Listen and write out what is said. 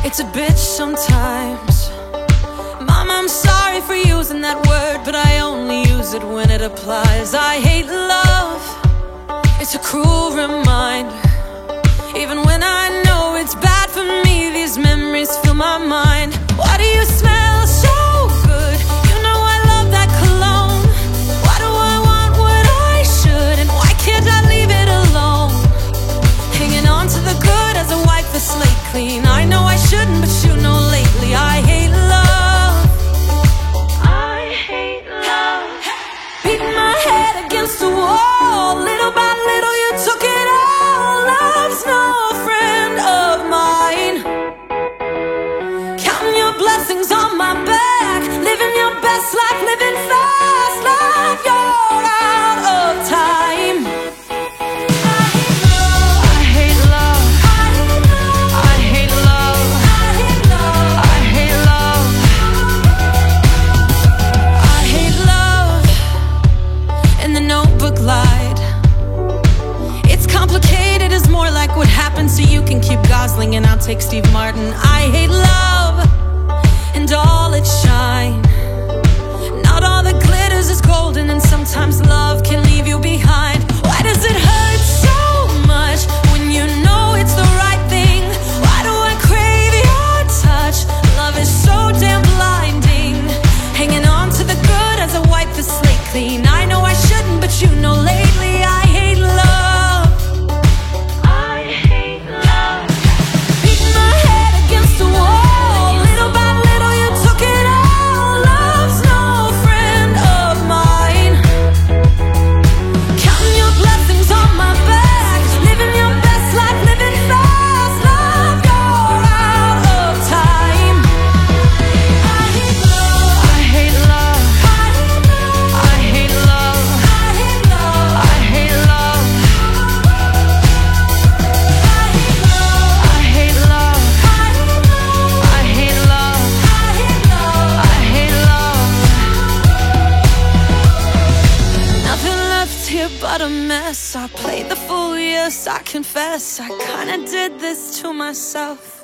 It's a bitch sometimes. Mom, I'm sorry for using that word, but I only use it when it applies. I hate love, it's a cruel reminder. Even when I know it's bad for me, these memories fill my mind. Why do you smell so good? You know I love that cologne. Why do I want what I should, and why can't I leave it alone? Hanging on to the good as I wipe the slate clean. I know I shouldn't, but you know lately I hate love. I hate love. Beating my head against the wall. Little by little you took it all. Love's no friend of mine. Counting your blessings on my back, living your best life, living fast. Love, you're out of time. I hate love. I hate love. I hate love. I hate love. And the notebook lied. It's complicated, it's more like what happens so you can keep Gosling and I'll take Steve Martin. I hate love and all its shine. Not all that glitters is golden, and sometimes love can leave you behind. Why does it hurt so much when you know it's the right thing? Why do I crave your touch? Love is so damn blinding. Hanging on to the good as I wipe the slate clean. I know I shouldn't, but you know lately I hate love. I hate love. Beating my head against the wall. Little by little you took it all. Love's no friend of mine. Counting your blessings on my back, living your best life, living fast. Love, you're out of time. I hate love. I hate love. I hate love. I hate love. I hate love. I hate love. I hate love. Nothing left here but a mess. I played the fool, yes, I confess. I kinda did this to myself.